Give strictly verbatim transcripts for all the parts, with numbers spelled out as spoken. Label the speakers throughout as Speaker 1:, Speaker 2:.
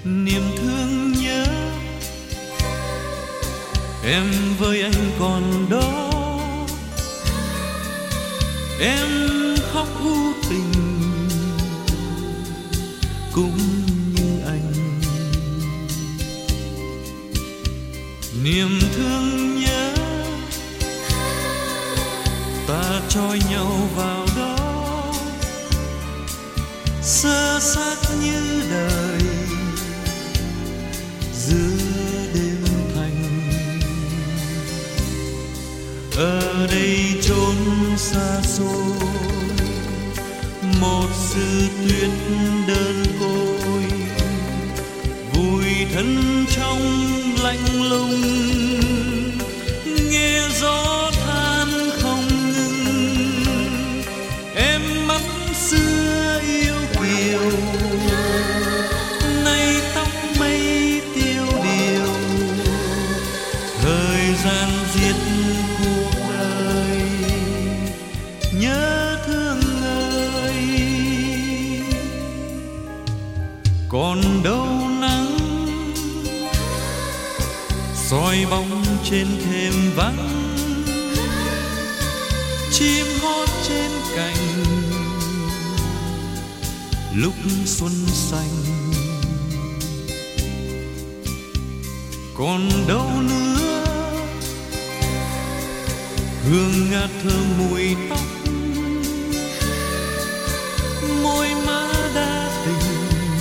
Speaker 1: niềm thương nhớ. Em với anh còn đó, em khóc u tình cũng như anh. Niềm thương nhớ ta trôi nhau vào đó, sơ xác như đời giữa đêm thanh. Ở đây chốn xa xôi, một sự tuyết đơn côi, vùi thân trong lạnh lùng, nghe gió than không ngừng. Em mắt xưa yêu kiều, nay tóc mây tiêu điều. Thời gian giết cuộc đời, nhớ thương ơi. Còn đâu nắng soi bóng trên thềm vắng, chim hót trên cành lúc xuân xanh. Còn đâu nữa hương ngát thơm mùi tóc, môi má đã tình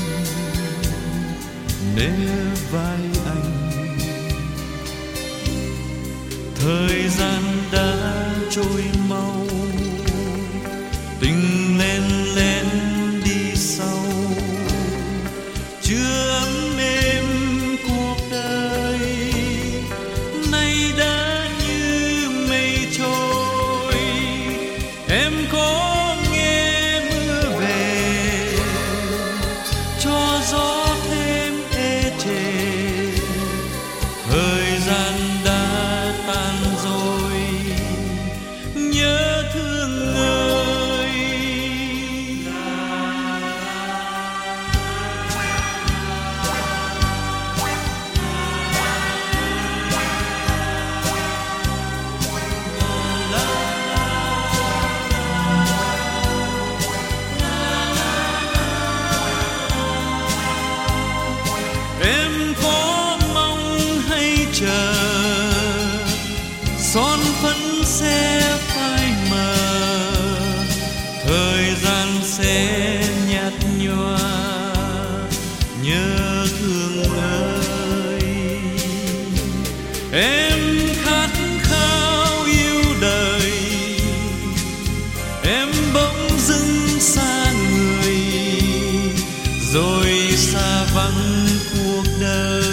Speaker 1: nề vai anh. Thời gian đã trôi mau, tình len lén đi sau, chưa ấm êm cuộc đời nay đã như mây trôi. Em có nghe mưa về, cho gió thêm ê chề. Thời gian đã tan rồi, nhớ thương ơi. Em có mong hay chờ, son phấn sẽ phai mờ, thời gian sẽ nhạt nhòa, nhớ thương ơi. Em khát khao yêu đời, em bỗng dưng xa người, rồi xa vắng cuộc đời.